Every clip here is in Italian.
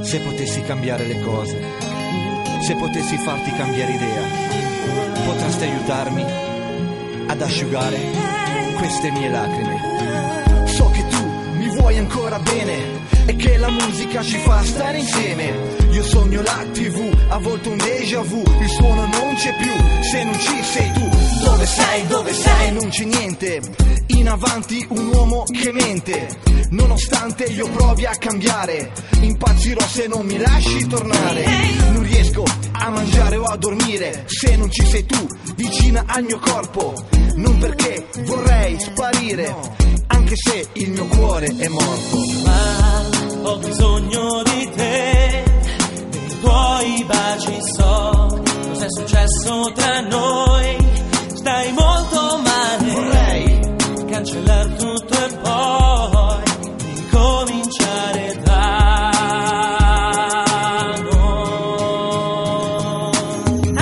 Se potessi cambiare le cose, se potessi farti cambiare idea, potresti aiutarmi ad asciugare queste mie lacrime. So che tu mi vuoi ancora bene e che la musica ci fa stare insieme. Io sogno la TV, a volte un déjà vu, il suono non c'è più, se non ci sei tu. Dove sei, dove sei, non c'è niente, in avanti un uomo che mente. Nonostante io provi a cambiare, impazzirò se non mi lasci tornare. Non riesco a mangiare o a dormire se non ci sei tu, vicina al mio corpo. Non perché vorrei sparire, anche se il mio cuore è morto. Ma ho bisogno di te, dei tuoi baci, so cos'è successo tra noi. Stai molto male, vorrei cancellare tutto e poi ricominciare da noi.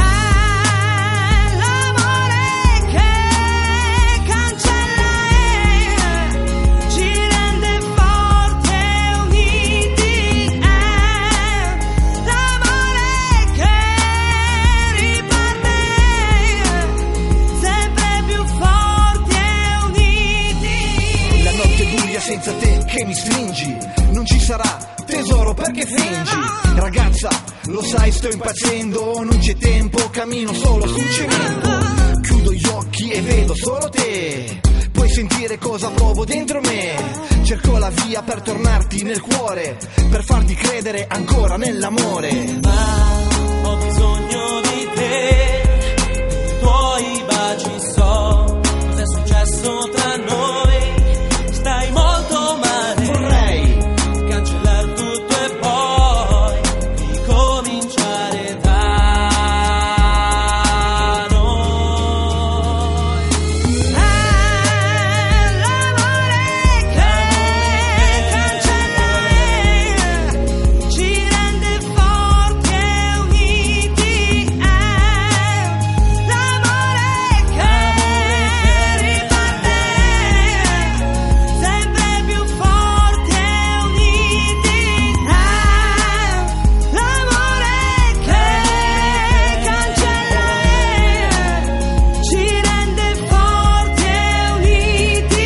L'amore che cancella e ci rende forti e uniti. L'amore che riparte sempre più forti e uniti. La notte buia senza te che mi stringi, non ci sarà tesoro perché fingi. Ragazza, lo sai sto impazzendo, non c'è tempo, cammino solo sul cemento. Chiudo gli occhi e vedo solo te, puoi sentire cosa provo dentro me. Cerco la via per tornarti nel cuore, per farti credere ancora nell'amore. Ma ho bisogno di te, dei tuoi baci, so cos'è successo tra noi. Stai molto male, vorrei cancellare tutto e poi ricominciare da noi. L'amore che cancella e ci rende forti e uniti. L'amore che riparte sempre più forti e uniti. L'amore che cancella e ci rende forti e uniti.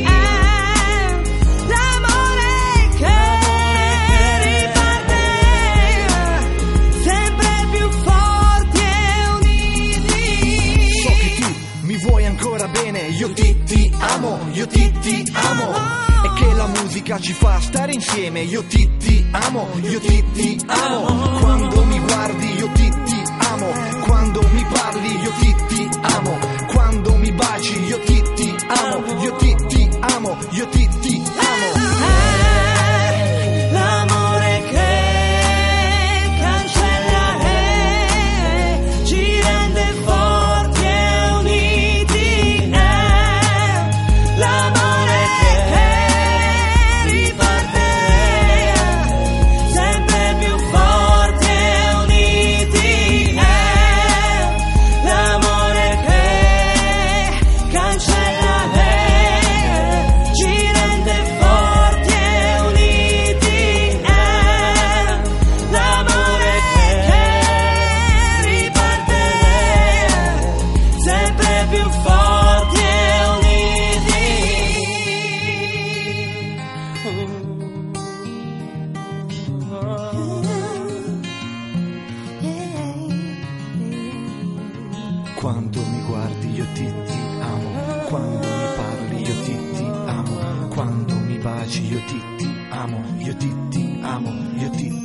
L'amore che riparte sempre più forti e uniti. So che tu mi vuoi ancora bene, io ti amo, io ti amo. E che la musica ci fa stare insieme, io ti amo, io ti amo. Quando mi guardi io ti amo, quando mi parli io ti amo, quando mi baci io ti amo, io ti amo, io ti amo. L'amore che cancella e ci rende forti e uniti. L'amore che riparte sempre più forti e uniti. L'amore che cancella e ci rende forti e uniti. L'amore che riparte sempre più forti e uniti. Quando mi guardi io ti amo, quando mi parli io ti amo, quando mi baci io ti amo, io ti amo, io ti